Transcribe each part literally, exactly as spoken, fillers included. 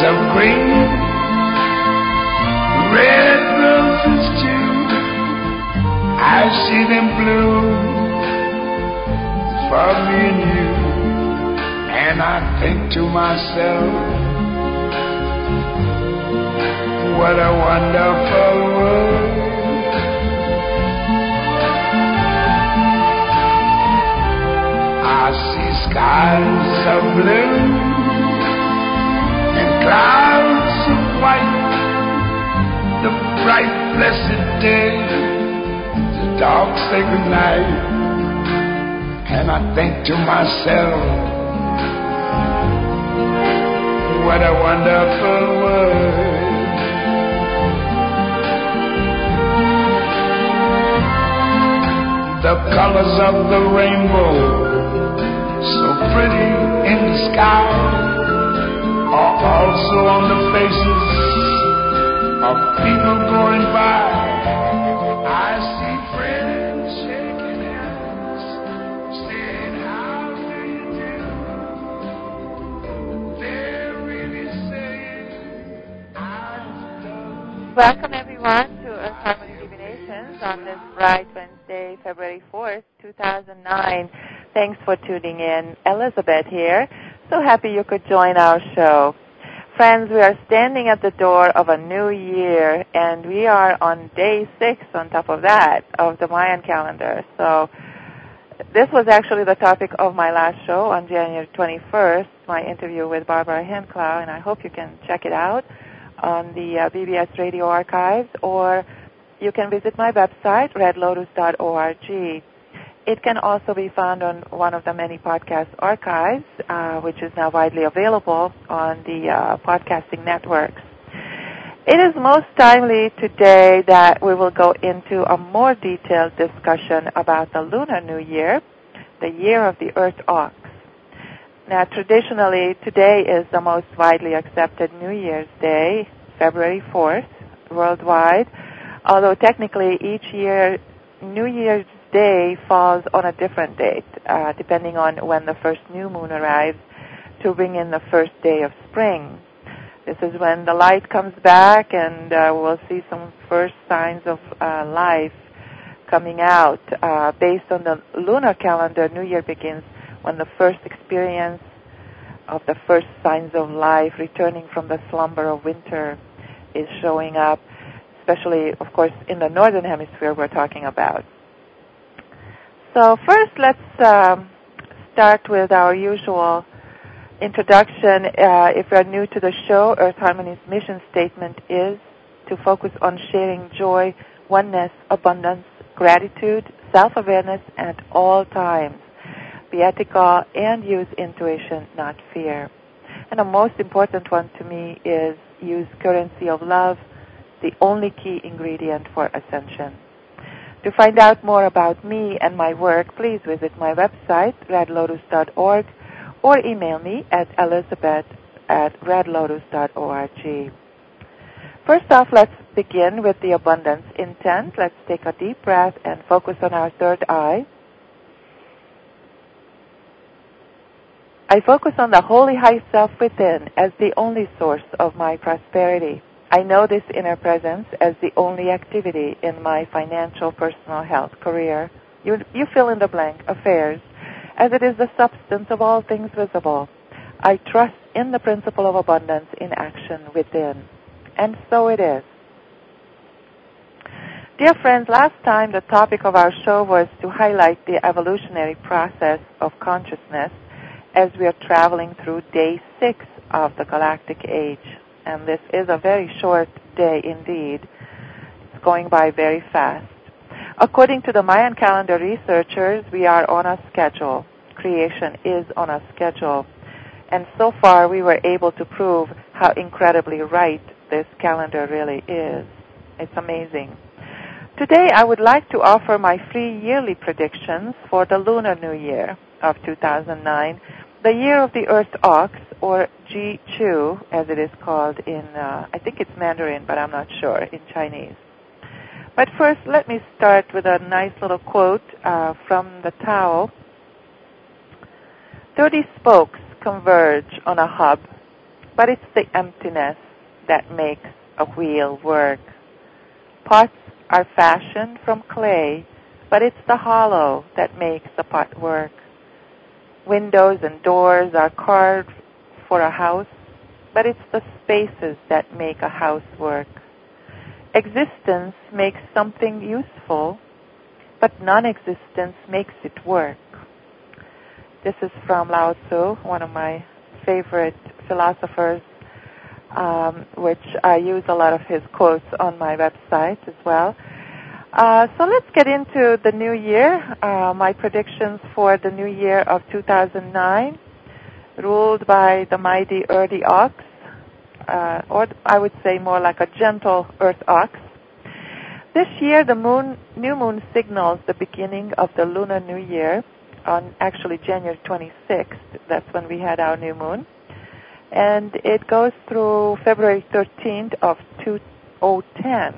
of green, red roses too. I see them bloom for me and you, and I think to myself, what a wonderful world. I see skies of blue and clouds of white, the bright blessed day, the dark sacred night, and I think to myself, what a wonderful world. The colors of the rainbow, so pretty in the sky, are also on the faces of people going by. I see friends shaking hands, saying how do you do. They're really saying I love you. Welcome everyone to Earth Harmony Divinations on this bright Wednesday, February fourth, two thousand nine. Thanks for tuning in. Elizabeth here. So happy you could join our show. Friends, we are standing at the door of a new year, and we are on day six on top of that of the Mayan calendar. So this was actually the topic of my last show on January twenty-first, my interview with Barbara Henklau, and I hope you can check it out on the uh, B B S Radio Archives, or you can visit my website, red lotus dot org. It can also be found on one of the many podcast archives, uh, which is now widely available on the uh, podcasting networks. It is most timely today that we will go into a more detailed discussion about the Lunar New Year, the year of the Earth Ox. Now, traditionally, today is the most widely accepted New Year's Day, February fourth, worldwide, although technically each year New Year's Day falls on a different date, uh, depending on when the first new moon arrives to bring in the first day of spring. This is when the light comes back, and uh, we'll see some first signs of uh, life coming out. Uh, based on the lunar calendar, New Year begins when the first experience of the first signs of life returning from the slumber of winter is showing up, especially, of course, in the northern hemisphere we're talking about. So first, let's um, start with our usual introduction. Uh, if you're new to the show, Earth Harmony's mission statement is to focus on sharing joy, oneness, abundance, gratitude, self-awareness at all times. Be ethical and use intuition, not fear. And the most important one to me is use currency of love, the only key ingredient for ascension. To find out more about me and my work, please visit my website, red lotus dot org, or email me at elizabeth at red lotus dot org. First off, let's begin with the abundance intent. Let's take a deep breath and focus on our third eye. I focus on the holy high self within as the only source of my prosperity. I know this inner presence as the only activity in my financial, personal, health, career, you, you fill in the blank, affairs, as it is the substance of all things visible. I trust in the principle of abundance in action within. And so it is. Dear friends, last time the topic of our show was to highlight the evolutionary process of consciousness as we are traveling through day six of the galactic age. And this is a very short day indeed. It's going by very fast. According to the Mayan calendar researchers, we are on a schedule. Creation is on a schedule. And so far we were able to prove how incredibly right this calendar really is. It's amazing. Today I would like to offer my free yearly predictions for the Lunar New Year of two thousand nine, the year of the Earth Ox, or Ji Chu, as it is called in, uh, I think it's Mandarin, but I'm not sure, in Chinese. But first, let me start with a nice little quote uh, from the Tao. Thirty spokes converge on a hub. but it's the emptiness that makes a wheel work. Pots are fashioned from clay, but it's the hollow that makes the pot work. Windows and doors are carved for a house, but it's the spaces that make a house work. Existence makes something useful, but non-existence makes it work. This is from Lao Tzu, one of my favorite philosophers, um, which I use a lot of his quotes on my website as well. Uh, so let's get into the new year. Uh, my predictions for the new year of two thousand nine, ruled by the mighty earthy ox, uh, or I would say more like a gentle earth ox. This year, the moon, new moon signals the beginning of the lunar new year on actually January twenty-sixth. That's when we had our new moon. And it goes through February thirteenth of two thousand ten.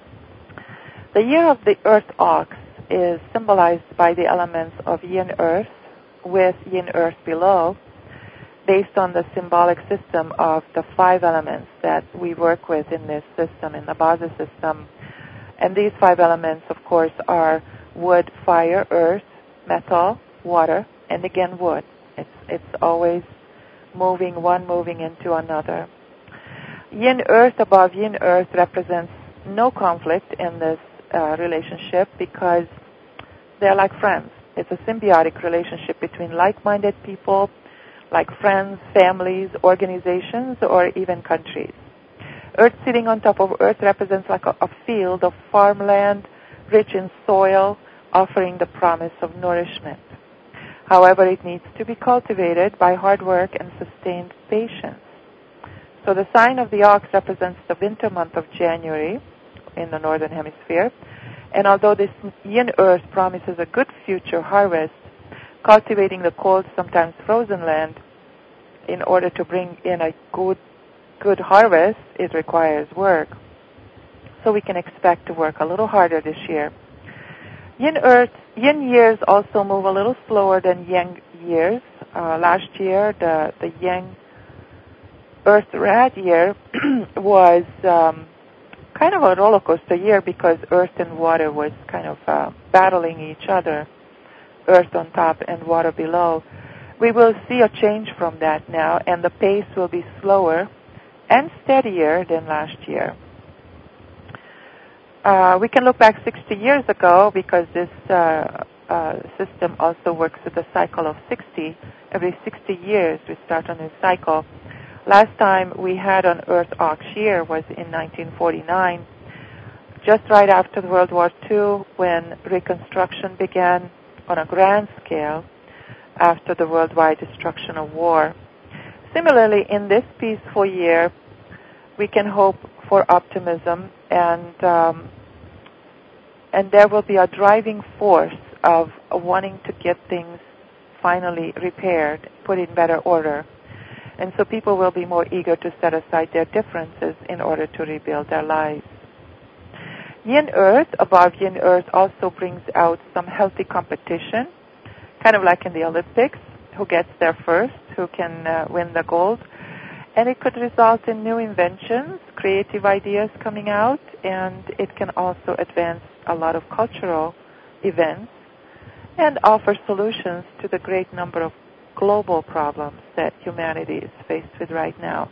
The year of the earth ox is symbolized by the elements of yin earth with yin earth below, based on the symbolic system of the five elements that we work with in this system, in the Baza system. And these five elements, of course, are wood, fire, earth, metal, water, and again wood. It's, it's always moving, one moving into another. Yin earth above yin earth represents no conflict in this uh, relationship because they're like friends. It's a symbiotic relationship between like-minded people, like friends, families, organizations, or even countries. Earth sitting on top of earth represents like a, a field of farmland, rich in soil, offering the promise of nourishment. However, it needs to be cultivated by hard work and sustained patience. So the sign of the ox represents the winter month of January in the northern hemisphere. And although this yin earth promises a good future harvest, cultivating the cold, sometimes frozen land, in order to bring in a good good harvest, it requires work. So we can expect to work a little harder this year. Yin earth, yin years also move a little slower than yang years. Uh, last year, the, the yang earth rat year was um, kind of a roller coaster year because earth and water was kind of uh, battling each other, earth on top and water below. We will see a change from that now, and the pace will be slower and steadier than last year. Uh, we can look back sixty years ago because this uh, uh, system also works with a cycle of sixty. Every sixty years we start a new cycle. Last time we had an Earth Ox year was in nineteen forty-nine, just right after World War Two, when Reconstruction began on a grand scale after the worldwide destruction of war. Similarly, in this peaceful year, we can hope for optimism, and um, and there will be a driving force of wanting to get things finally repaired, put in better order. And so people will be more eager to set aside their differences in order to rebuild their lives. Yin Earth, above Yin Earth, also brings out some healthy competition, kind of like in the Olympics, who gets there first, who can uh, win the gold. And it could result in new inventions, creative ideas coming out, and it can also advance a lot of cultural events and offer solutions to the great number of global problems that humanity is faced with right now.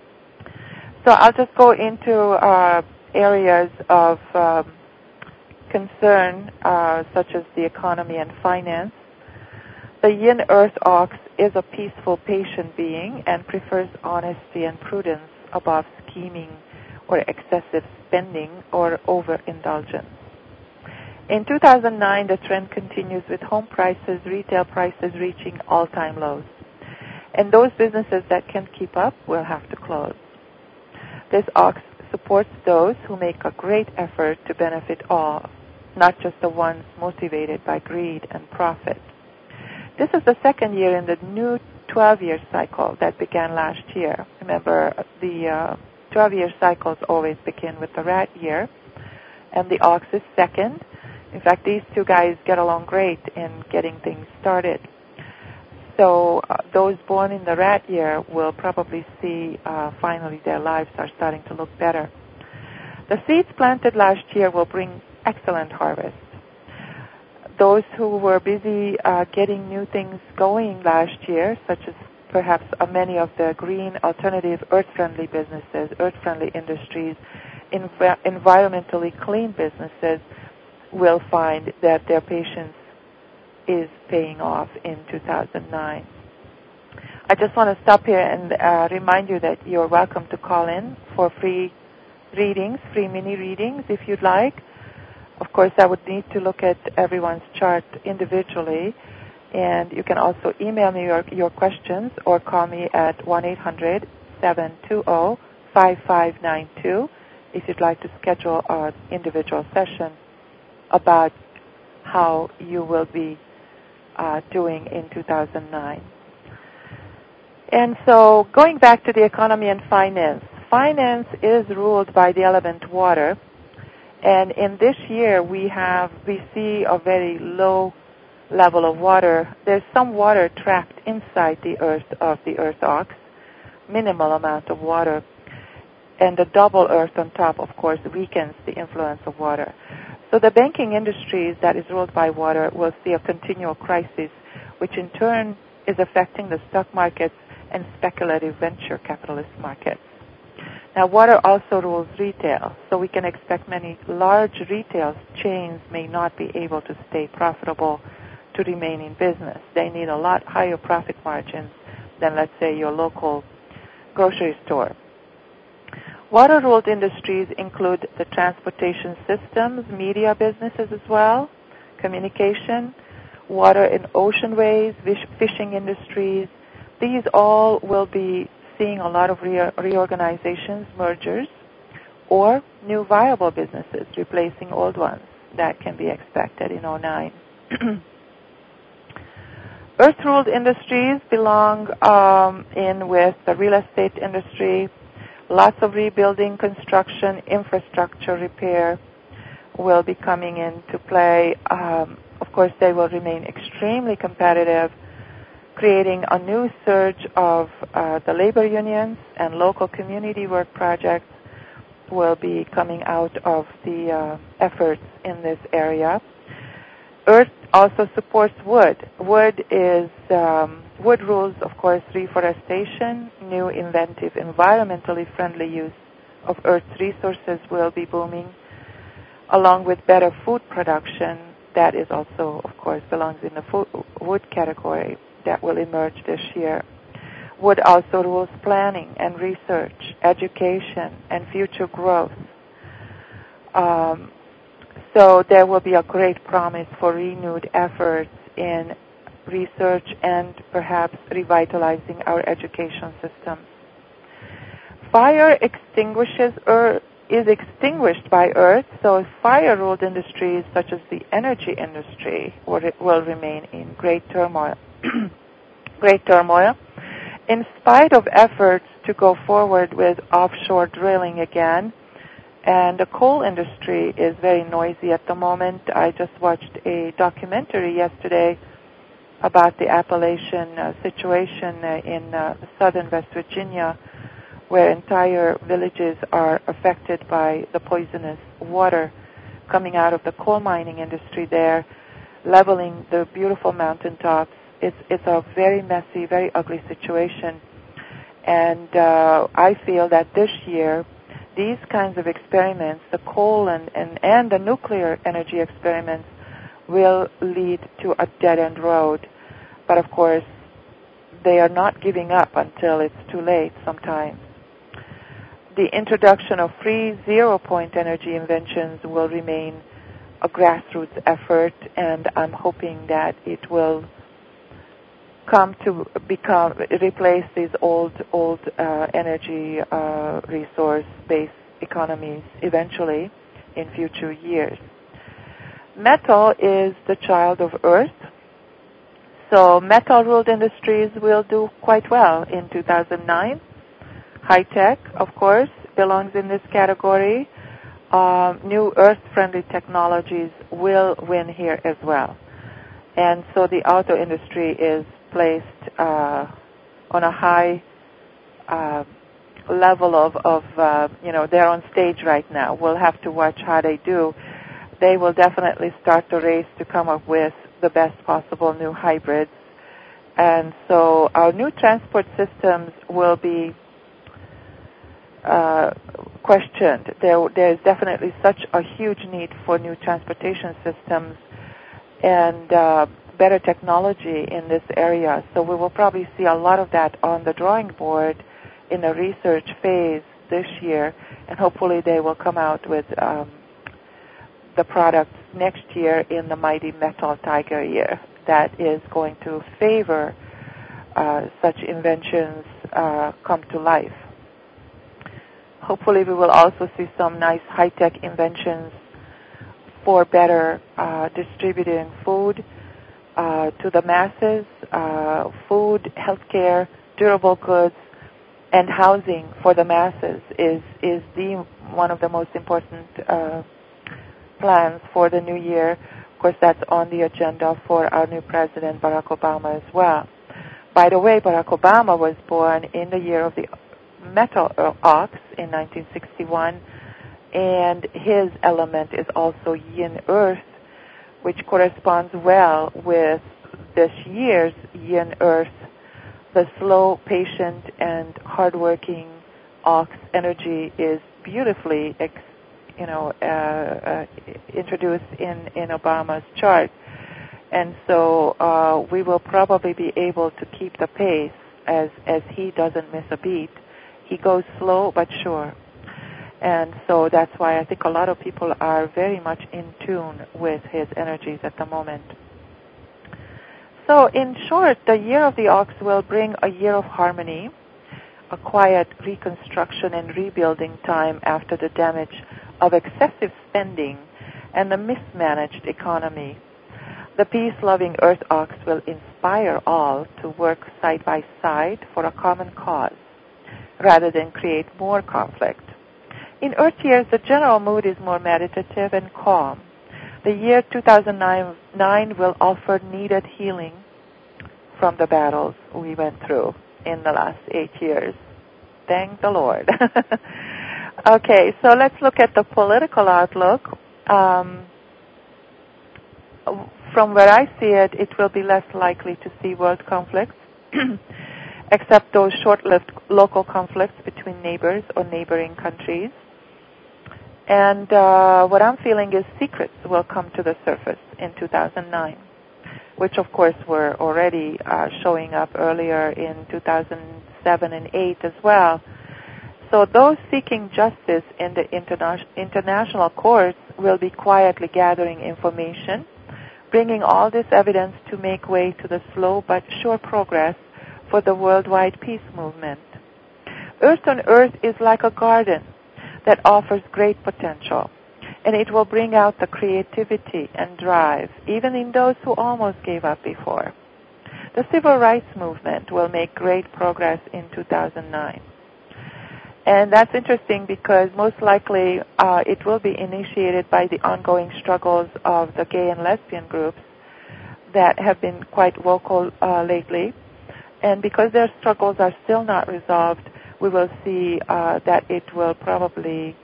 So I'll just go into uh, areas of um, concern, uh, such as the economy and finance. The Yin Earth Ox is a peaceful, patient being and prefers honesty and prudence above scheming or excessive spending or overindulgence. In two thousand nine, the trend continues with home prices, retail prices reaching all-time lows. And those businesses that can't keep up will have to close. This ox supports those who make a great effort to benefit all, not just the ones motivated by greed and profit. This is the second year in the new twelve-year cycle that began last year. Remember, the uh, twelve-year cycles always begin with the rat year, and the ox is second. In fact, these two guys get along great in getting things started. So uh, those born in the rat year will probably see uh, finally their lives are starting to look better. The seeds planted last year will bring excellent harvest. Those who were busy uh, getting new things going last year, such as perhaps uh, many of the green, alternative, earth-friendly businesses, earth-friendly industries, env- environmentally clean businesses, will find that their patience is paying off in two thousand nine. I just want to stop here and uh, remind you that you're welcome to call in for free readings, free mini readings if you'd like. Of course, I would need to look at everyone's chart individually, and you can also email me your, your questions or call me at one eight hundred seven two zero five five nine two if you'd like to schedule an individual session about how you will be uh, doing in two thousand nine. And so going back to the economy and finance, finance is ruled by the element water. And in this year, we have we see a very low level of water. There's some water trapped inside the earth of the earth ox, minimal amount of water. And the double earth on top, of course, weakens the influence of water. So the banking industries that is ruled by water will see a continual crisis, which in turn is affecting the stock markets and speculative venture capitalist markets. Now, water also rules retail, so we can expect many large retail chains may not be able to stay profitable to remain in business. They need a lot higher profit margins than, let's say, your local grocery store. Water-ruled industries include the transportation systems, media businesses as well, communication, water and ocean ways, fishing industries. These all will be seeing a lot of re- reorganizations, mergers, or new viable businesses replacing old ones. That can be expected in oh nine. Earth-ruled industries belong um, in with the real estate industry. Lots of rebuilding, construction, infrastructure repair will be coming into play. Um, of course, they will remain extremely competitive, creating a new surge of uh, the labor unions and local community work projects will be coming out of the uh, efforts in this area. Earth also supports wood. Wood is um, wood rules, of course, reforestation, new inventive, environmentally friendly use of Earth's resources will be booming, along with better food production. That is also, of course, belongs in the food, wood category that will emerge this year. Wood also rules planning and research, education, and future growth. Um, so there will be a great promise for renewed efforts in research and perhaps revitalizing our education system. Fire extinguishes Earth, is extinguished by Earth, so fire-ruled industries such as the energy industry will, will remain in great turmoil. great turmoil. In spite of efforts to go forward with offshore drilling again, and the coal industry is very noisy at the moment. I just watched a documentary yesterday about the Appalachian uh, situation uh, in uh, southern West Virginia, where entire villages are affected by the poisonous water coming out of the coal mining industry there, leveling the beautiful mountaintops. It's, it's a very messy, very ugly situation. And uh, I feel that this year, these kinds of experiments, the coal and, and, and the nuclear energy experiments, will lead to a dead-end road. But of course, they are not giving up until it's too late sometimes. The introduction of free zero-point energy inventions will remain a grassroots effort, and I'm hoping that it will come to become replace these old old uh, energy uh, resource-based economies eventually in future years. Metal is the child of Earth, so metal-ruled industries will do quite well in two thousand nine. High-tech, of course, belongs in this category. Uh, new Earth-friendly technologies will win here as well. And so the auto industry is placed uh, on a high uh, level of, of uh, you know, they're on stage right now. We'll have to watch how they do. They will definitely start the race to come up with the best possible new hybrids. And so our new transport systems will be uh, questioned. There, there's definitely such a huge need for new transportation systems and uh, better technology in this area. So we will probably see a lot of that on the drawing board in the research phase this year, and hopefully they will come out with um, the products next year in the Mighty Metal Tiger year that is going to favor uh, such inventions uh, come to life. Hopefully we will also see some nice high-tech inventions for better uh, distributing food uh, to the masses, uh, food, healthcare, durable goods, and housing for the masses is, is the one of the most important uh, plans for the new year. Of course, that's on the agenda for our new president, Barack Obama, as well. By the way, Barack Obama was born in the year of the metal ox in nineteen sixty-one, and his element is also yin earth, which corresponds well with this year's yin earth. The slow, patient, and hardworking ox energy is beautifully ex- you know, uh, uh, introduced in, in Obama's chart. And so uh, we will probably be able to keep the pace as, as he doesn't miss a beat. He goes slow but sure. And so that's why I think a lot of people are very much in tune with his energies at the moment. So in short, the year of the ox will bring a year of harmony, a quiet reconstruction and rebuilding time after the damage of excessive spending and the mismanaged economy. The peace-loving earth ox will inspire all to work side by side for a common cause, rather than create more conflict. In earth years, the general mood is more meditative and calm. The year two thousand nine will offer needed healing from the battles we went through in the last eight years. Thank the Lord. Okay, so let's look at the political outlook. Um, from where I see it, it will be less likely to see world conflicts, except those short-lived local conflicts between neighbors or neighboring countries. And uh, what I'm feeling is secrets will come to the surface in two thousand nine, which of course were already uh, showing up earlier in two thousand seven and eight as well. So those seeking justice in the interna- international courts will be quietly gathering information, bringing all this evidence to make way to the slow but sure progress for the worldwide peace movement. Earth on Earth is like a garden that offers great potential, and it will bring out the creativity and drive, even in those who almost gave up before. The civil rights movement will make great progress in two thousand nine. And that's interesting because most likely uh, it will be initiated by the ongoing struggles of the gay and lesbian groups that have been quite vocal uh, lately. And because their struggles are still not resolved, we will see uh, that it will probably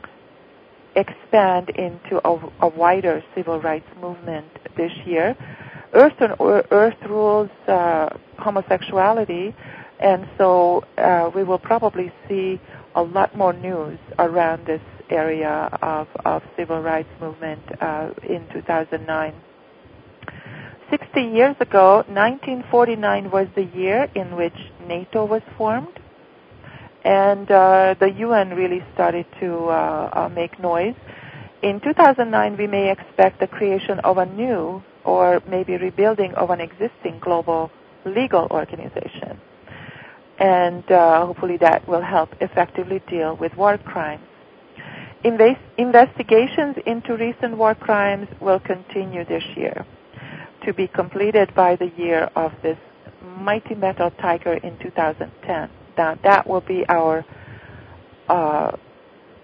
expand into a, a wider civil rights movement this year. Earth on Earth rules uh, homosexuality, and so uh, we will probably see a lot more news around this area of, of civil rights movement uh, in two thousand nine. Sixty years ago, nineteen forty-nine was the year in which NATO was formed, and uh, the U N really started to uh, uh, make noise. In two thousand nine, we may expect the creation of a new or maybe rebuilding of an existing global legal organization. And uh, hopefully that will help effectively deal with war crimes. Inves- investigations into recent war crimes will continue this year, to be completed by the year of this Mighty Metal Tiger in two thousand ten. Now, that will be our uh,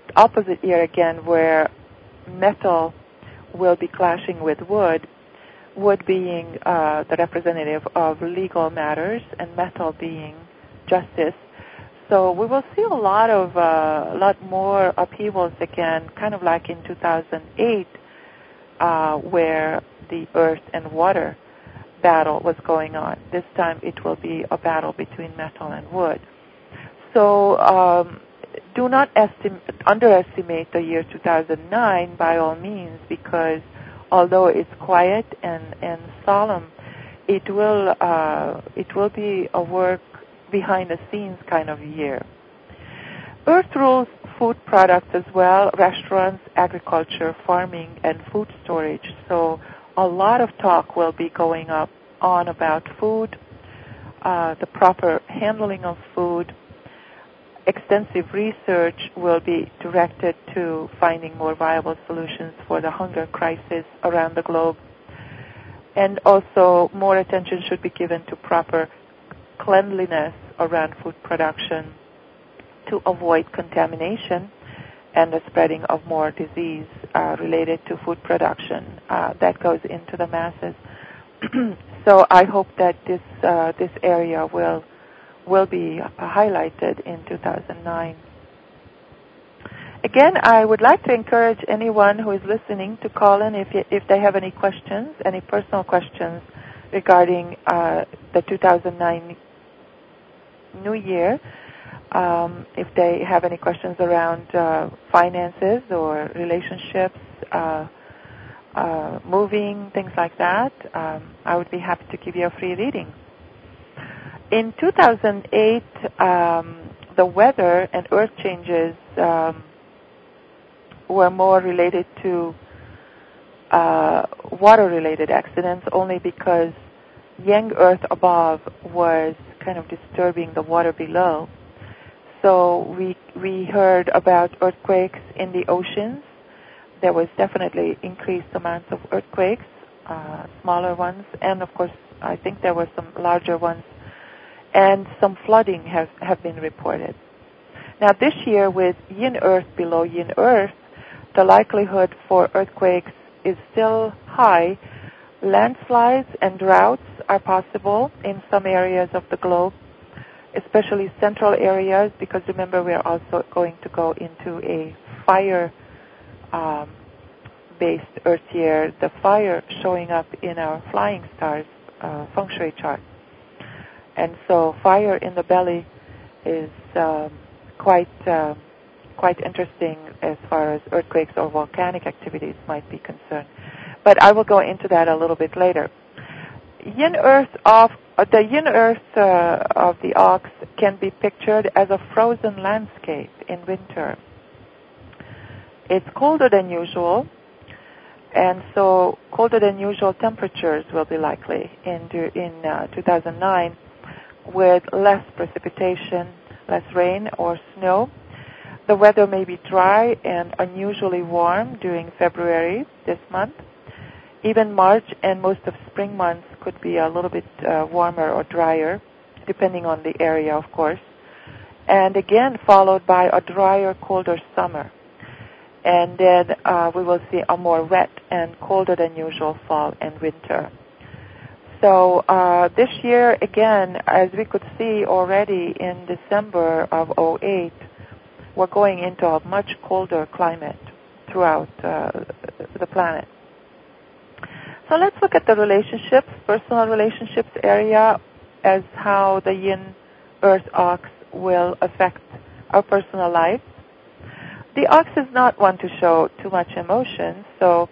opposite year again, where metal will be clashing with wood. wood being uh, the representative of legal matters and metal being justice. So we will see a lot of, uh, a lot more upheavals again, kind of like in two thousand eight, uh, where the earth and water battle was going on. This time it will be a battle between metal and wood. So um, do not estim- underestimate the year two thousand nine by all means, because although it's quiet and, and solemn, it will uh, it will be a work behind the scenes kind of year. Earth rules food products as well, restaurants, agriculture, farming, and food storage. So a lot of talk will be going up on about food, uh, the proper handling of food. Extensive research will be directed to finding more viable solutions for the hunger crisis around the globe. And also more attention should be given to proper cleanliness around food production to avoid contamination and the spreading of more disease uh, related to food production. Uh, that goes into the masses. So I hope that this uh, this area will will be highlighted in two thousand nine. Again, I would like to encourage anyone who is listening to call in if if they have any questions, any personal questions regarding uh, the two thousand nine New Year. Um, if they have any questions around uh, finances or relationships, uh, uh, moving, things like that, um, I would be happy to give you a free reading. In two thousand eight, um, the weather and earth changes um, were more related to uh, water-related accidents, only because yang earth above was kind of disturbing the water below. So we we heard about earthquakes in the oceans. There was definitely increased amounts of earthquakes, uh, smaller ones, and of course I think there were some larger ones, and some flooding have, have been reported. Now this year, with yin earth below yin earth, the likelihood for earthquakes is still high. Landslides and droughts are possible in some areas of the globe, especially central areas, because remember we're also going to go into a fire um, based earth year, the fire showing up in our flying stars uh, feng shui chart. And so fire in the belly is um, quite uh, quite interesting as far as earthquakes or volcanic activities might be concerned. But I will go into that a little bit later. Yin earth of uh, the yin earth uh, of the ox can be pictured as a frozen landscape in winter. It's colder than usual, and so colder than usual temperatures will be likely in in uh, two thousand nine, with less precipitation, less rain or snow. The weather may be dry and unusually warm during February this month. Even March and most of spring months could be a little bit uh, warmer or drier, depending on the area, of course. And again, followed by a drier, colder summer. And then uh, we will see a more wet and colder than usual fall and winter. So uh, this year, again, as we could see already in December of oh eight, we're going into a much colder climate throughout uh, the planet. So let's look at the relationships, personal relationships area, as how the yin earth ox will affect our personal life. The ox is not one to show too much emotion, so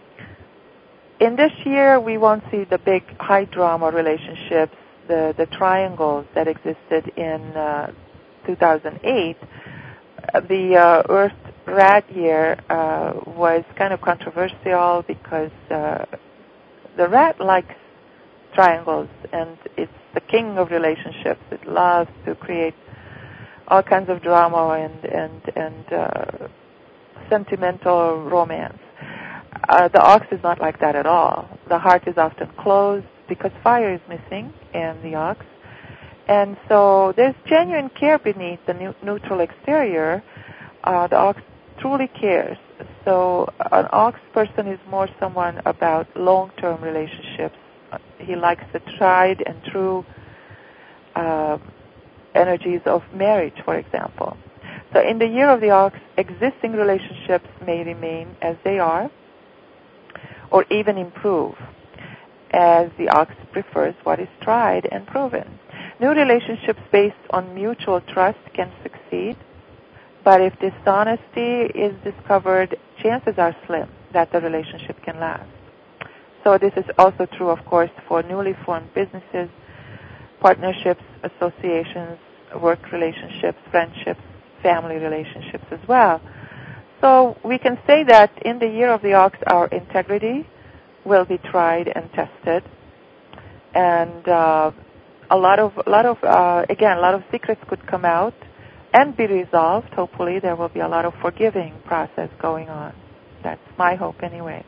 in this year we won't see the big high drama relationships, the, the triangles that existed in uh, two thousand eight. The uh, Earth rat year uh, was kind of controversial because uh, the rat likes triangles, and it's the king of relationships. It loves to create all kinds of drama and and and uh, sentimental romance. Uh, the ox is not like that at all. The heart is often closed because fire is missing in the ox. And so there's genuine care beneath the new, neutral exterior. Uh, the ox truly cares. So an ox person is more someone about long-term relationships. He likes the tried and true uh, energies of marriage, for example. So in the year of the ox, existing relationships may remain as they are or even improve, as the ox prefers what is tried and proven. New relationships based on mutual trust can succeed, but if dishonesty is discovered, chances are slim that the relationship can last. So this is also true, of course, for newly formed businesses, partnerships, associations, work relationships, friendships, family relationships as well. So we can say that in the year of the ox, our integrity will be tried and tested, and uh, a lot of, a lot of, uh, again, a lot of secrets could come out and be resolved. Hopefully, there will be a lot of forgiving process going on. That's my hope, anyway.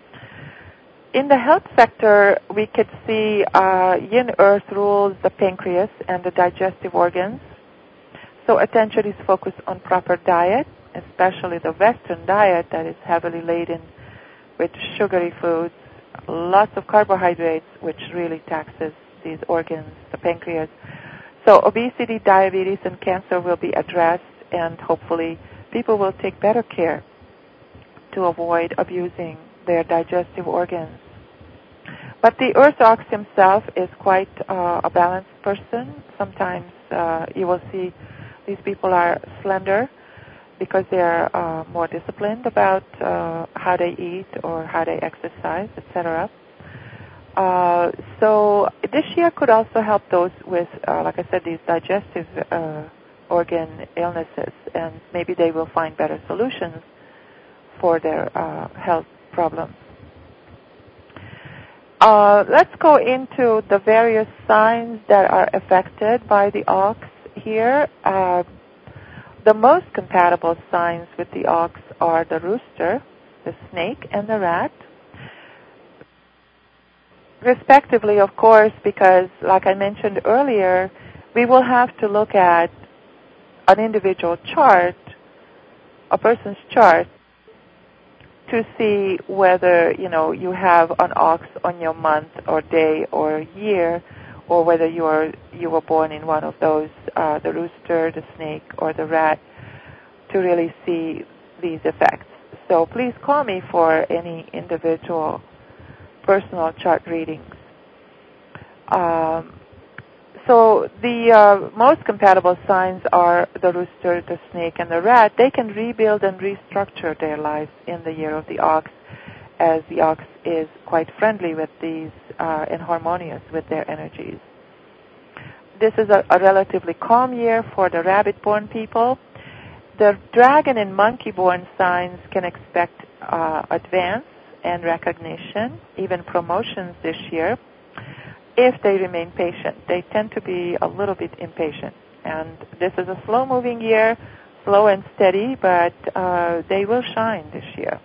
In the health sector, we could see uh, Yin Earth rules the pancreas and the digestive organs. So attention is focused on proper diet, especially the Western diet that is heavily laden with sugary foods, lots of carbohydrates, which really taxes these organs, the pancreas. So obesity, diabetes, and cancer will be addressed, and hopefully people will take better care to avoid abusing their digestive organs. But the Earth Ox himself is quite uh, a balanced person. Sometimes uh, you will see these people are slender because they are uh, more disciplined about uh, how they eat or how they exercise, et cetera. Uh, so this year could also help those with, uh, like I said, these digestive uh, organ illnesses, and maybe they will find better solutions for their uh, health problems. Uh, let's go into the various signs that are affected by the ox here. Uh, the most compatible signs with the ox are the rooster, the snake, and the rat, respectively, of course, because, like I mentioned earlier, we will have to look at an individual chart, a person's chart, to see whether, you know, you have an ox on your month or day or year, or whether you are you were born in one of those, uh, the rooster, the snake, or the rat, to really see these effects. So please call me for any individual personal chart readings. Um, so the uh, most compatible signs are the rooster, the snake, and the rat. They can rebuild and restructure their lives in the year of the ox, as the ox is quite friendly with these uh, and harmonious with their energies. This is a, a relatively calm year for the rabbit-born people. The dragon and monkey-born signs can expect uh, advance and recognition, even promotions this year, if they remain patient. They tend to be a little bit impatient. And this is a slow-moving year, slow and steady, but uh, they will shine this year.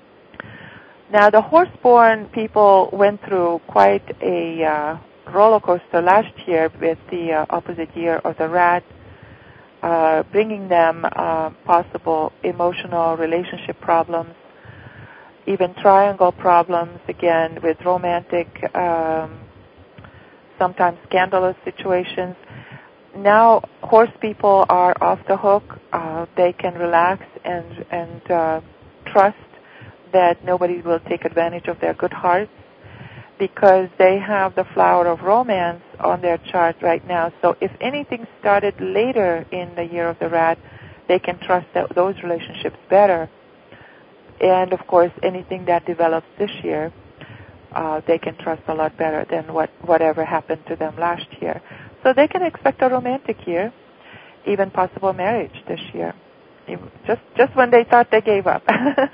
Now, the horse-born people went through quite a uh, roller coaster last year with the uh, opposite year of the rat, uh, bringing them uh, possible emotional relationship problems, even triangle problems, again, with romantic, um, sometimes scandalous situations. Now, horse people are off the hook. Uh, they can relax and, and uh, trust that nobody will take advantage of their good hearts, because they have the flower of romance on their chart right now. So if anything started later in the year of the rat, they can trust that those relationships better. And, of course, anything that develops this year, uh, they can trust a lot better than what whatever happened to them last year. So they can expect a romantic year, even possible marriage this year, just just when they thought they gave up.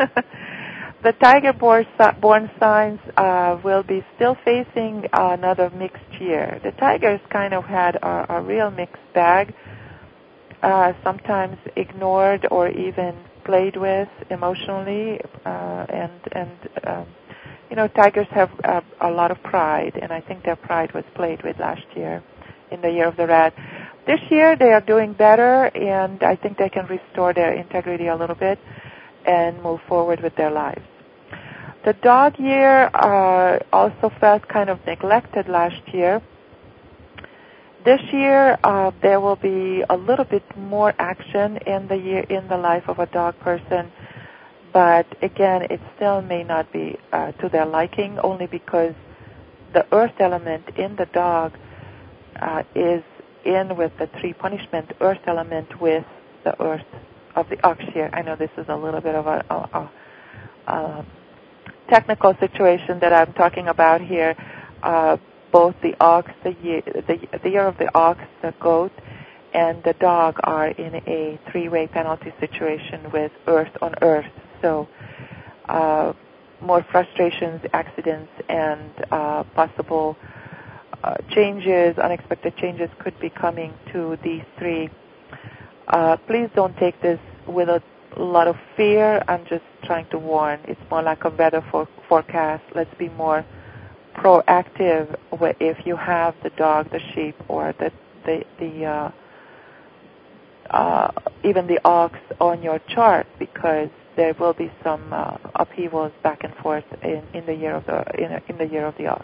The tiger-born signs uh, will be still facing another mixed year. The tigers kind of had a, a real mixed bag, uh, sometimes ignored or even played with emotionally, uh, and and um, you know, tigers have uh, a lot of pride, and I think their pride was played with last year, in the year of the rat. This year they are doing better, and I think they can restore their integrity a little bit. and move forward with their lives. The dog year uh, also felt kind of neglected last year. This year, uh, there will be a little bit more action in the year in the life of a dog person, but again, it still may not be uh, to their liking, only because the earth element in the dog uh, is in with the three punishment earth element with the earth of the ox here. I know this is a little bit of a, a, a, a technical situation that I'm talking about here. Uh, both the ox, the year, the, the year of the ox, the goat, and the dog are in a three-way penalty situation with earth on earth. So uh, more frustrations, accidents, and uh, possible uh, changes, unexpected changes could be coming to these three. Uh, please don't take this with a lot of fear. I'm just trying to warn. It's more like a weather for, forecast. Let's be more proactive if you have the dog, the sheep, or the the, the uh, uh, even the ox on your chart, because there will be some uh, upheavals back and forth in, in the year of the in, in the year of the ox.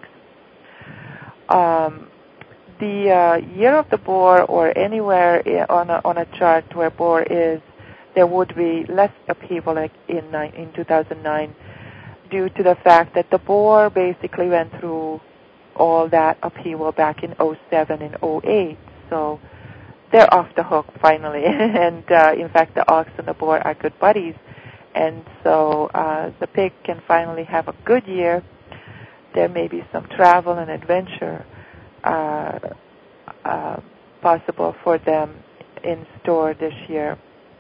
Um, the uh, year of the boar, or anywhere on a, on a chart where boar is, there would be less upheaval like in in two thousand nine, due to the fact that the boar basically went through all that upheaval back in oh seven and oh eight. So they're off the hook finally. and uh, in fact, the ox and the boar are good buddies. And so uh, the pig can finally have a good year. There may be some travel and adventure uh, uh, possible for them in store this year.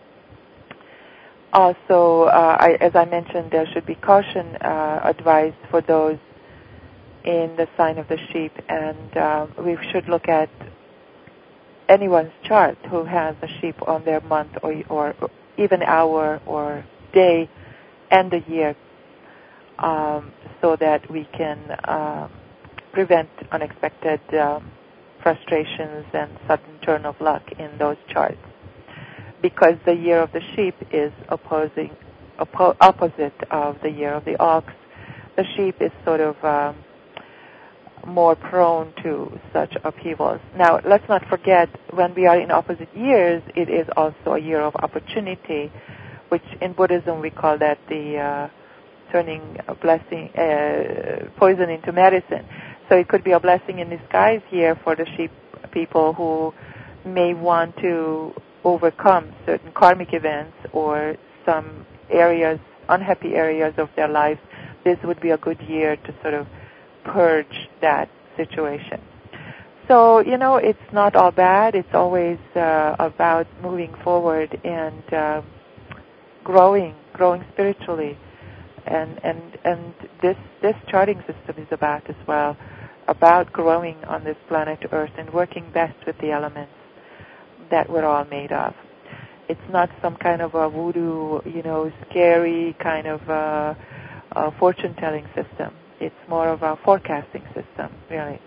Also, uh, I, as I mentioned, there should be caution uh, advised for those in the sign of the sheep, and uh, we should look at anyone's chart who has a sheep on their month or, or even hour or day and the year, um, so that we can uh, prevent unexpected um, frustrations and sudden turn of luck in those charts. Because the year of the sheep is opposing, oppo- opposite of the year of the ox, the sheep is sort of um, more prone to such upheavals. Now, let's not forget, when we are in opposite years, it is also a year of opportunity, which in Buddhism we call that the uh, turning a blessing, uh, poison into medicine. So it could be a blessing in disguise here for the sheep people who may want to overcome certain karmic events or some areas, unhappy areas of their life. This would be a good year to sort of purge that situation. So, you know, it's not all bad. It's always uh, about moving forward and uh, growing, growing spiritually. And, and, and this, this charting system is about as well, about growing on this planet Earth and working best with the elements that we're all made of. It's not some kind of a voodoo, you know, scary kind of uh, uh, fortune-telling system. It's more of a forecasting system, really.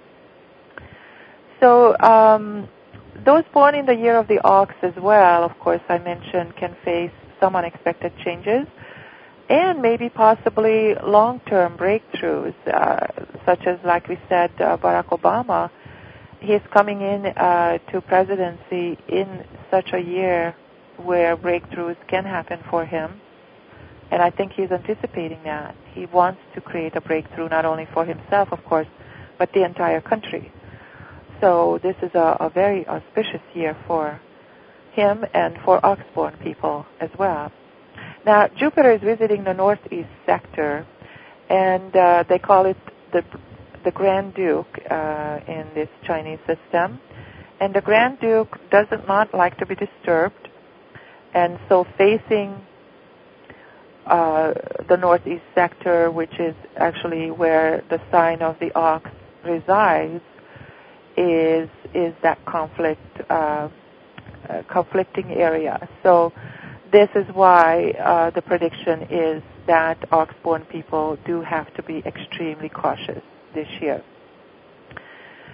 So um, those born in the year of the ox as well, of course, I mentioned, can face some unexpected changes and maybe possibly long-term breakthroughs, uh, such as, like we said, uh, Barack Obama. He's coming in uh, to presidency in such a year where breakthroughs can happen for him. And I think he's anticipating that. He wants to create a breakthrough not only for himself, of course, but the entire country. So this is a, a very auspicious year for him and for ox-born people as well. Now, Jupiter is visiting the northeast sector, and uh, they call it the the Grand Duke uh, in this Chinese system. And the Grand Duke does not like to be disturbed, and so facing uh, the northeast sector, which is actually where the sign of the ox resides, is is that conflict uh, uh, conflicting area. So this is why uh, the prediction is that ox-born people do have to be extremely cautious this year.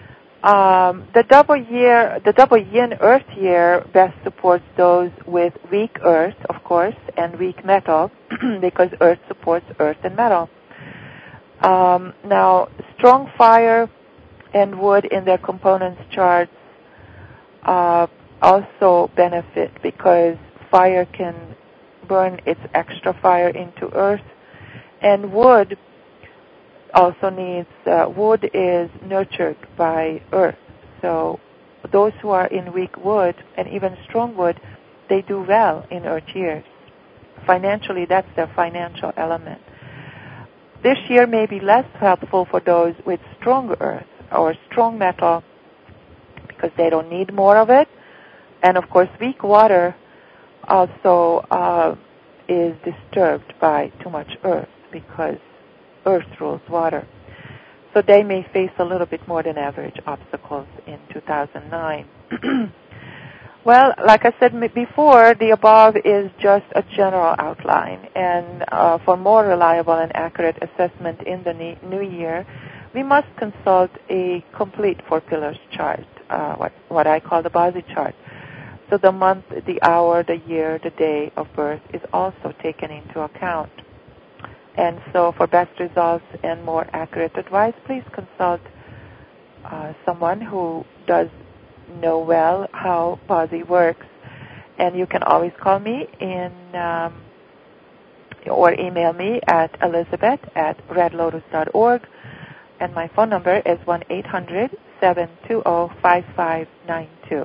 Um, the double year, the double yin Earth year best supports those with weak Earth, of course, and weak metal, because Earth supports Earth and metal. Um, now, strong fire and wood in their components charts uh, also benefit because fire can burn its extra fire into Earth, and wood also needs, uh, wood is nurtured by Earth. So those who are in weak wood and even strong wood, they do well in Earth years. Financially, that's their financial element. This year may be less helpful for those with strong Earth or strong metal because they don't need more of it. And of course, weak water also uh, is disturbed by too much Earth because Earth rules water. So they may face a little bit more than average obstacles in two thousand nine. Well, like I said before, the above is just a general outline. And uh, for more reliable and accurate assessment in the new year, we must consult a complete four pillars chart, uh, what, what I call the Basi chart. So the month, the hour, the year, the day of birth is also taken into account. And so for best results and more accurate advice, please consult uh, someone who does know well how Basi works. And you can always call me in um, or email me at elizabeth at red lotus dot org. And my phone number is one eight hundred seven two zero five five nine two.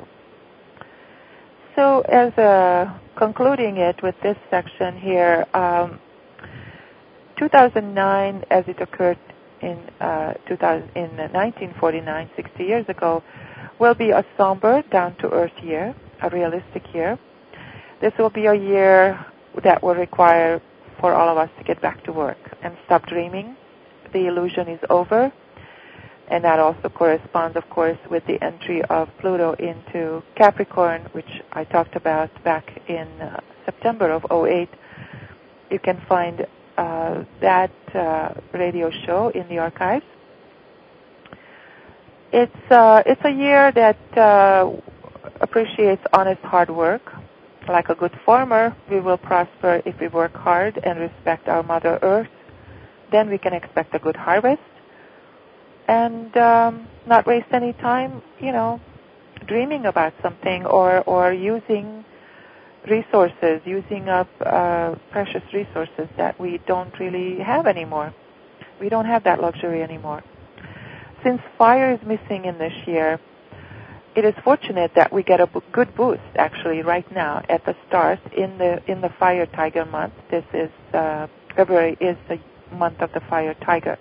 So as a concluding it with this section here, um, two thousand nine, as it occurred in uh, two thousand, in nineteen forty-nine, sixty years ago, will be a somber, down-to-earth year, a realistic year. This will be a year that will require for all of us to get back to work and stop dreaming. The illusion is over, and that also corresponds, of course, with the entry of Pluto into Capricorn, which I talked about back in uh, September of oh eight. You can find uh, that uh, radio show in the archives. It's uh, it's a year that uh, appreciates honest hard work. Like a good farmer, we will prosper if we work hard and respect our Mother Earth. Then we can expect a good harvest and um, not waste any time, you know, dreaming about something or, or using resources, using up uh, precious resources that we don't really have anymore. We don't have that luxury anymore. Since fire is missing in this year, it is fortunate that we get a b- good boost actually right now at the start in the in the Fire Tiger month. This is uh, February is the month of the Fire Tiger.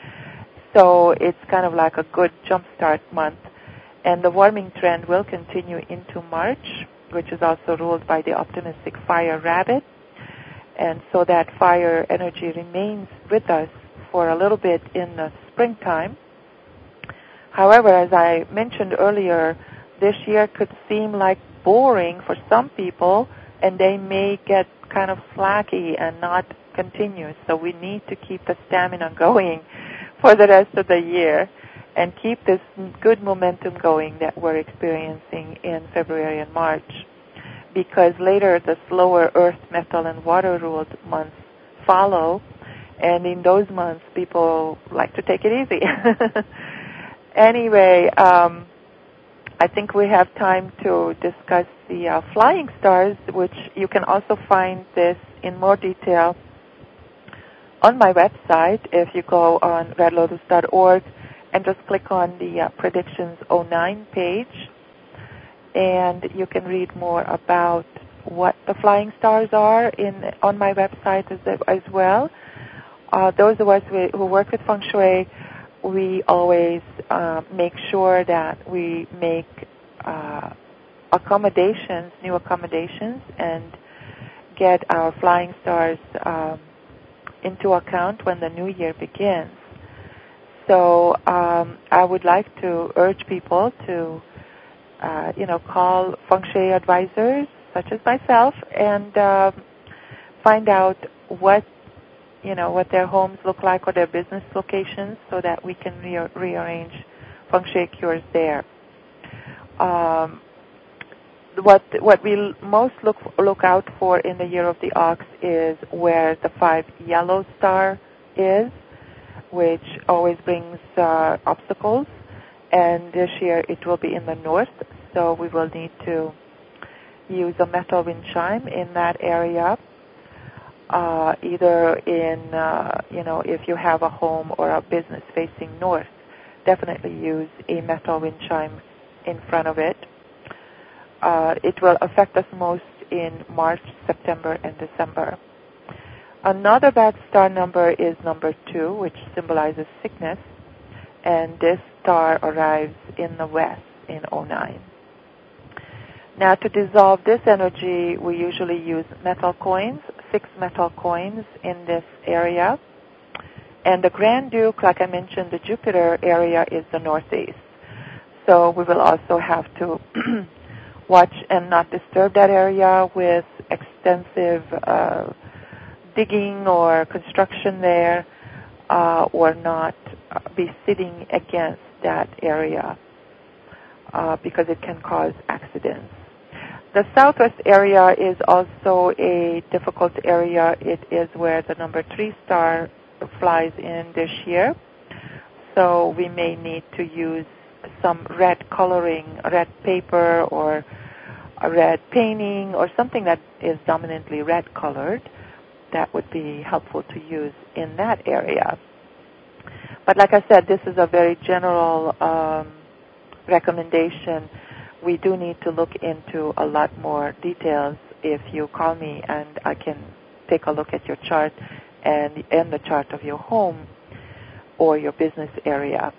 So it's kind of like a good jumpstart month. And the warming trend will continue into March, which is also ruled by the optimistic fire rabbit. And so that fire energy remains with us for a little bit in the springtime. However, as I mentioned earlier, this year could seem like boring for some people, and they may get kind of slacky and not continue. So we need to keep the stamina going for the rest of the year and keep this good momentum going that we're experiencing in February and March, because later the slower earth, metal, and water-ruled months follow, and in those months people like to take it easy. Anyway, um, I think we have time to discuss the uh, flying stars, which you can also find this in more detail on my website if you go on red lotus dot org and just click on the uh, Predictions oh nine page, and you can read more about what the flying stars are in on my website as, as well. Uh, those of us who work with Feng Shui, we always uh, make sure that we make uh, accommodations, new accommodations, and get our flying stars um, into account when the new year begins. So um, I would like to urge people to, uh, you know, call Feng Shui advisors such as myself and uh, find out what you know, what their homes look like or their business locations so that we can re- rearrange feng shui cures there. Um, what what we most look look out for in the year of the ox is where the five yellow star is, which always brings uh, obstacles. And this year it will be in the north, so we will need to use a metal wind chime in that area. Uh, either in, uh, you know, if you have a home or a business facing north, definitely use a metal wind chime in front of it. Uh, it will affect us most in March, September, and December. Another bad star number is number two, which symbolizes sickness, and this star arrives in the west in oh nine. Now, to dissolve this energy, we usually use metal coins, six metal coins in this area. And the Grand Duke, like I mentioned, the Jupiter area is the northeast. So we will also have to watch and not disturb that area with extensive uh, digging or construction there, uh, or not be sitting against that area uh, because it can cause accidents. The southwest area is also a difficult area. It is where the number three star flies in this year. So we may need to use some red coloring, red paper or a red painting or something that is dominantly red colored. That would be helpful to use in that area. But like I said, this is a very general um, recommendation. We do need to look into a lot more details if you call me, and I can take a look at your chart and, and the chart of your home or your business area.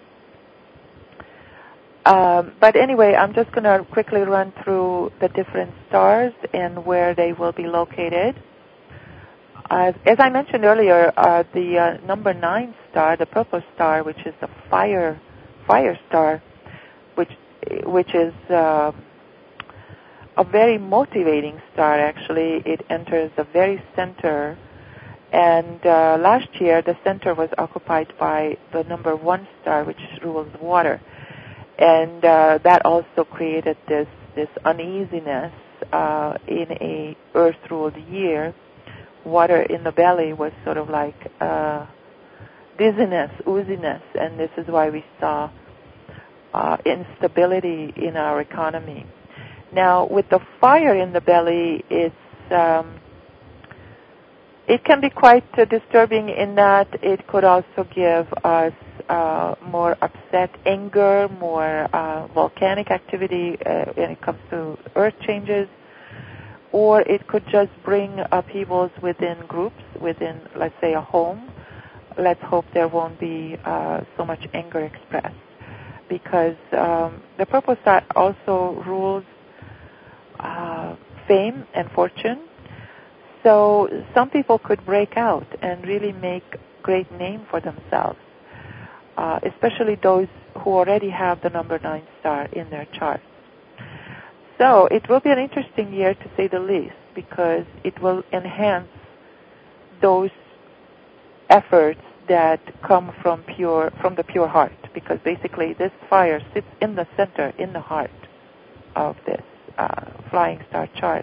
Um, but anyway, I'm just going to quickly run through the different stars and where they will be located. Uh, as I mentioned earlier, uh, the uh, number nine star, the purple star, which is the fire fire star, which which is uh, a very motivating star, actually. It enters the very center, and uh, last year the center was occupied by the number one star, which rules water, and uh, that also created this, this uneasiness uh, in a earth-ruled year. Water in the belly was sort of like uh, dizziness, ooziness, and this is why we saw Uh, instability in our economy. Now, with the fire in the belly, it's um, it can be quite uh, disturbing in that it could also give us uh, more upset anger, more uh, volcanic activity uh, when it comes to earth changes, or it could just bring upheavals within groups, within, let's say, a home. Let's hope there won't be uh, so much anger expressed, because um, the purple star also rules uh, fame and fortune. So some people could break out and really make great name for themselves, uh, especially those who already have the number nine star in their chart. So it will be an interesting year, to say the least, because it will enhance those efforts that come from pure from the pure heart, because basically this fire sits in the center, in the heart of this uh, flying star chart.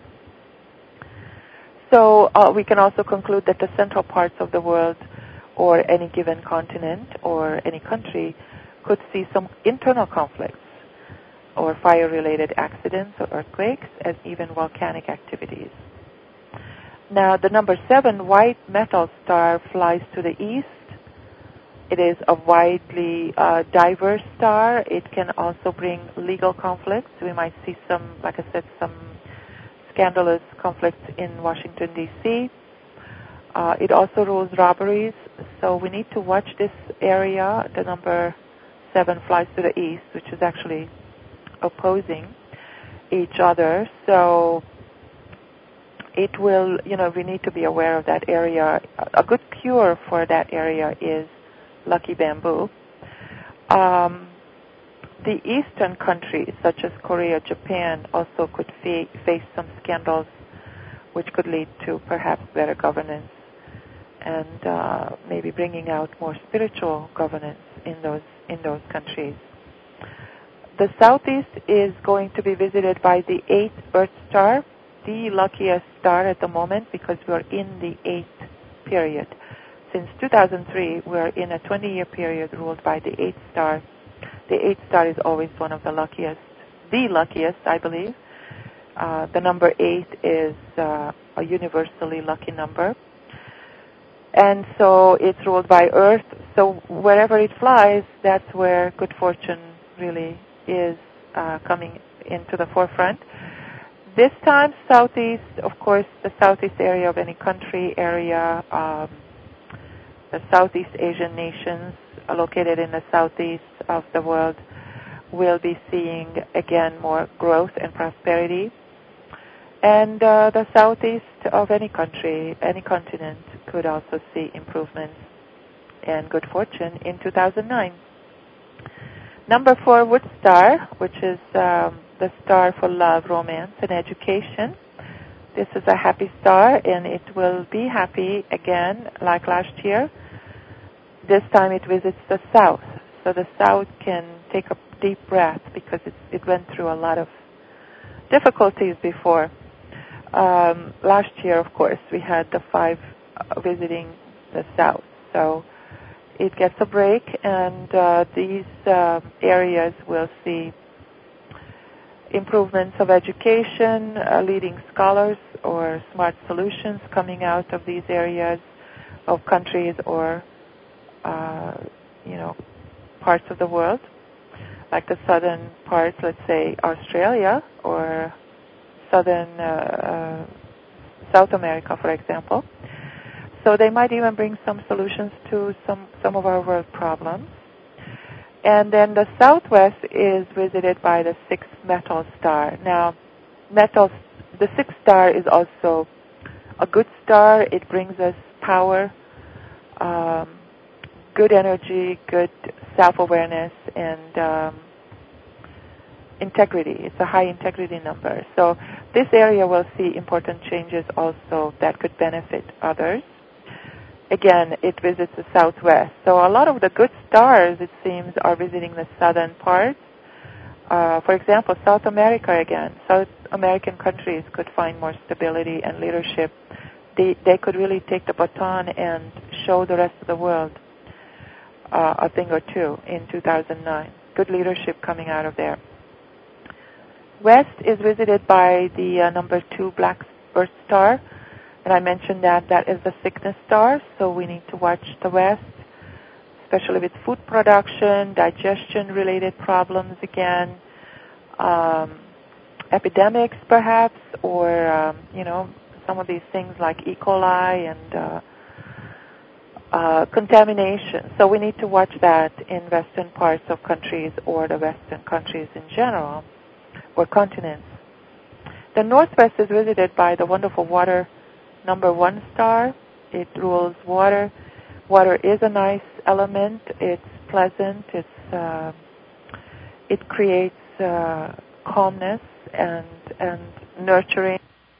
So uh, we can also conclude that the central parts of the world, or any given continent or any country, could see some internal conflicts or fire-related accidents or earthquakes, and even volcanic activities. Now, the number seven white metal star flies to the east. It is a widely uh, diverse star. It can also bring legal conflicts. We might see some, like I said, some scandalous conflicts in Washington, D C Uh, it also rules robberies, so we need to watch this area. The number seven flies to the east, which is actually opposing each other. So it will, you know, we need to be aware of that area. A good cure for that area is lucky bamboo. Um, the eastern countries, such as Korea, Japan, also could fa- face some scandals, which could lead to perhaps better governance and uh, maybe bringing out more spiritual governance in those in those countries. the southeast is going to be visited by the eighth Earth star, the luckiest star at the moment because we're in the eighth period. Since two thousand three, we're in a twenty-year period ruled by the eighth star. The eighth star is always one of the luckiest, the luckiest, I believe. Uh, the number eight is uh, a universally lucky number. And so it's ruled by Earth. So wherever it flies, that's where good fortune really is uh, coming into the forefront. This time, southeast, of course, the southeast area of any country area, um, the Southeast Asian nations located in the southeast of the world will be seeing, again, more growth and prosperity. And uh, the southeast of any country, any continent, could also see improvements and good fortune in two thousand nine. Number four, Wood Star, which is um, the star for love, romance, and education. This is a happy star, and it will be happy again, like last year. This time it visits the south, so the south can take a deep breath because it, it went through a lot of difficulties before. Um, last year, of course, we had the five uh, visiting the south, so it gets a break, and uh, these uh, areas will see improvements of education, uh, leading scholars or smart solutions coming out of these areas of countries or, uh, you know, parts of the world, like the southern parts, let's say Australia or southern uh, uh, South America, for example. So they might even bring some solutions to some, some of our world problems. And then the southwest is visited by the sixth metal star. Now, metal, the sixth star is also a good star. It brings us power, um, good energy, good self-awareness, and um, integrity. It's a high integrity number. So this area will see important changes also that could benefit others. Again, it visits the southwest. So a lot of the good stars, it seems, are visiting the southern parts. Uh, for example, South America again. South American countries could find more stability and leadership. They, they could really take the baton and show the rest of the world uh, a thing or two in two thousand nine. Good leadership coming out of there. West is visited by the uh, number two Black Earth star. And I mentioned that that is the sickness star, so we need to watch the West, especially with food production, digestion-related problems again, um, epidemics perhaps, or, um, you know, some of these things like E. coli and uh, uh, contamination. So we need to watch that in western parts of countries or the western countries in general, or continents. The Northwest is visited by the wonderful water number one star. It rules water. Water is a nice element. It's pleasant. It's uh, it creates uh, calmness and and nurturing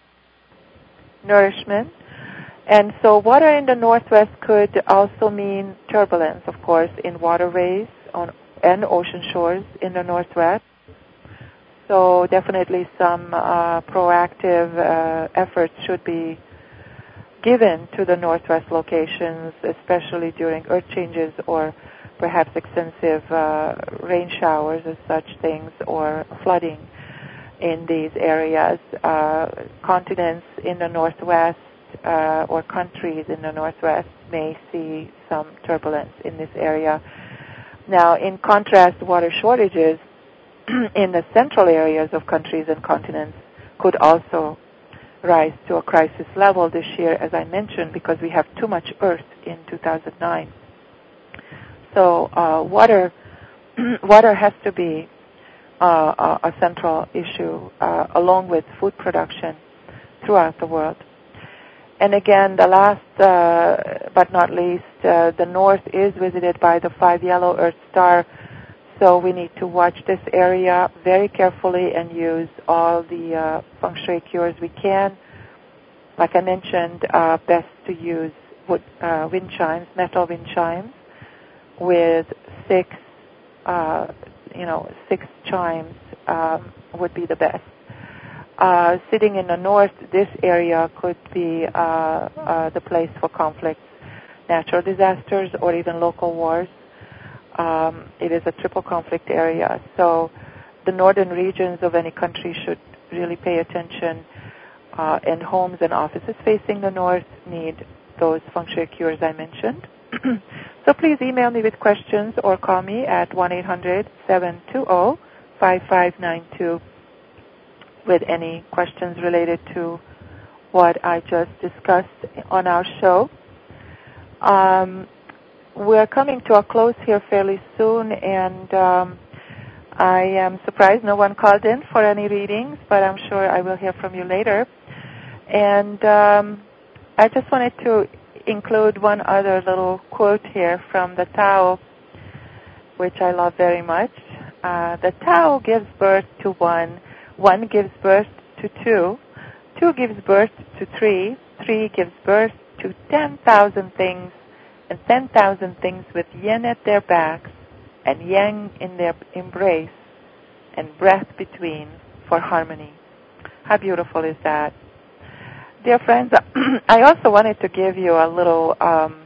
nourishment. And so water in the Northwest could also mean turbulence, of course, in waterways on and ocean shores in the Northwest. So definitely some uh, proactive uh, efforts should be given to the Northwest locations, especially during earth changes or perhaps extensive uh, rain showers or such things, or flooding in these areas. Uh, continents in the Northwest uh, or countries in the Northwest may see some turbulence in this area. Now, in contrast, water shortages in the central areas of countries and continents could also rise to a crisis level this year, as I mentioned, because we have too much earth in two thousand nine. So uh, water water has to be uh, a central issue uh, along with food production throughout the world. And again, the last uh, but not least, uh, the north is visited by the five yellow Earth star. So we need to watch this area very carefully and use all the uh, feng shui cures we can. Like I mentioned, uh, best to use wood, uh, wind chimes, metal wind chimes, with six uh, you know, six chimes um, would be the best. Uh, sitting in the north, this area could be uh, uh, the place for conflicts, natural disasters, or even local wars. Um, it is a triple conflict area, so the northern regions of any country should really pay attention, uh, and homes and offices facing the north need those feng shui cures I mentioned. So please email me with questions or call me at one eight hundred seven two zero five five nine two with any questions related to what I just discussed on our show. Um, we're coming to a close here fairly soon, and um, I am surprised no one called in for any readings, but I'm sure I will hear from you later. And um, I just wanted to include one other little quote here from the Tao, which I love very much. Uh, the Tao gives birth to one, one gives birth to two, two gives birth to three, three gives birth to ten thousand things, and ten thousand things with yin at their backs and yang in their embrace and breath between for harmony. How beautiful is that? Dear friends, I also wanted to give you a little um,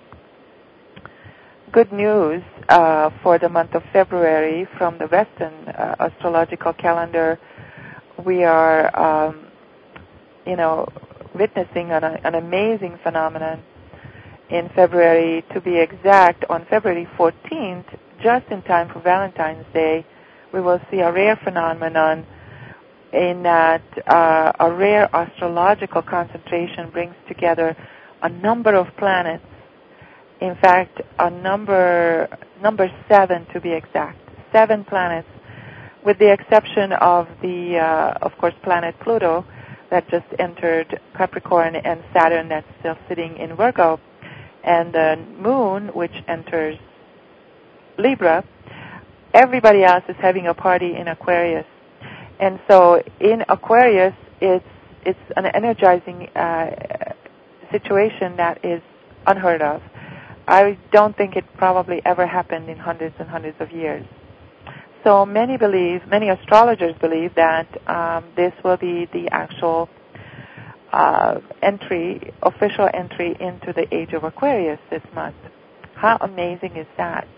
good news uh, for the month of February from the Western uh, astrological calendar. We are, um, you know, witnessing an, an amazing phenomenon in February. To be exact, on February fourteenth, just in time for Valentine's Day, we will see a rare phenomenon in that uh, a rare astrological concentration brings together a number of planets. In fact, a number number seven to be exact, seven planets, with the exception of the, uh, of course, planet Pluto that just entered Capricorn, and Saturn that's still sitting in Virgo, and the Moon, which enters Libra. Everybody else is having a party in Aquarius. And so in Aquarius, it's it's an energizing uh, situation that is unheard of. I don't think it probably ever happened in hundreds and hundreds of years. So many believe, many astrologers believe that um, this will be the actual uh, entry, official entry into the age of Aquarius this month. How amazing is that?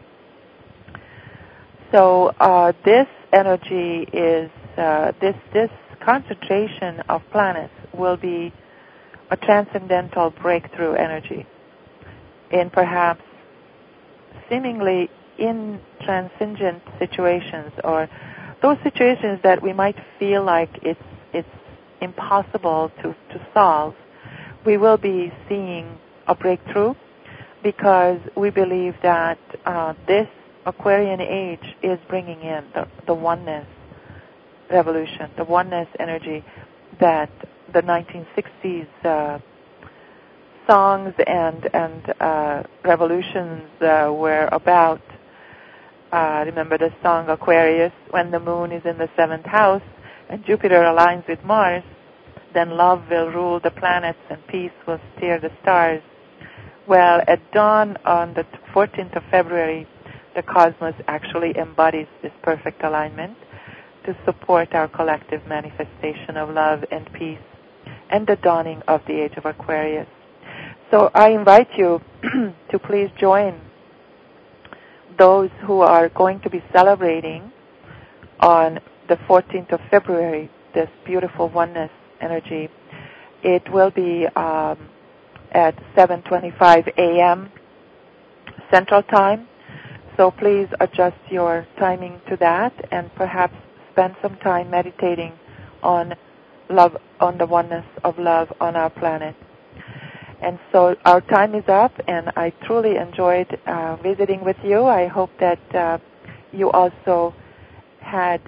So uh, this energy is, uh, this this concentration of planets will be a transcendental breakthrough energy in perhaps seemingly intranscendent situations, or those situations that we might feel like it's it's impossible to, to solve. We will be seeing a breakthrough because we believe that uh, this Aquarian age is bringing in the, the oneness revolution, the oneness energy that the nineteen sixties uh, songs and and uh, revolutions uh, were about. Uh, remember the song Aquarius, when the moon is in the seventh house and Jupiter aligns with Mars, then love will rule the planets and peace will steer the stars. Well, at dawn on the fourteenth of February, the cosmos actually embodies this perfect alignment to support our collective manifestation of love and peace and the dawning of the age of Aquarius. So I invite you to please join those who are going to be celebrating on the fourteenth of February this beautiful oneness energy. It will be um, at seven twenty-five a.m. Central Time. So please adjust your timing to that and perhaps spend some time meditating on love, on the oneness of love on our planet. And so our time is up, and I truly enjoyed uh, visiting with you. I hope that uh, you also had,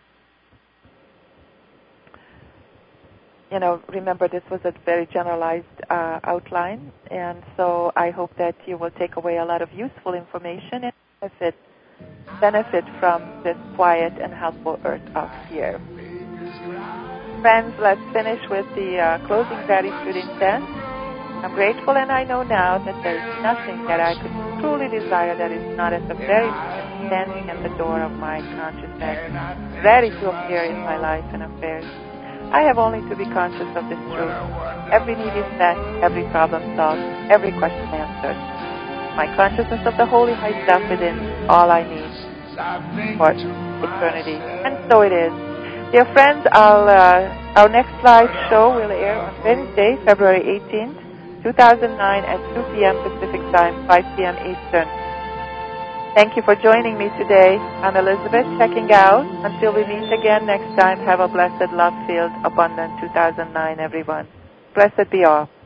you know, remember this was a very generalized uh, outline, and so I hope that you will take away a lot of useful information and benefit, benefit from this quiet and helpful earth up here. Friends, let's finish with the uh, closing gratitude incense. I'm grateful, and I know now that there is nothing that I could truly desire that is not at the very standing at the door of my consciousness, ready to appear in my life and affairs. I have only to be conscious of this truth. Every need is met, every problem solved, every question answered. My consciousness of the Holy High Self within is all I need for eternity. And so it is. Dear friends, I'll, uh, our next live show will air on Wednesday, February eighteenth, two thousand nine at two p.m. Pacific Time, five p.m. Eastern. Thank you for joining me today. I'm Elizabeth, checking out. Until we meet again next time, have a blessed, love-filled, abundant two thousand nine, everyone. Blessed be all.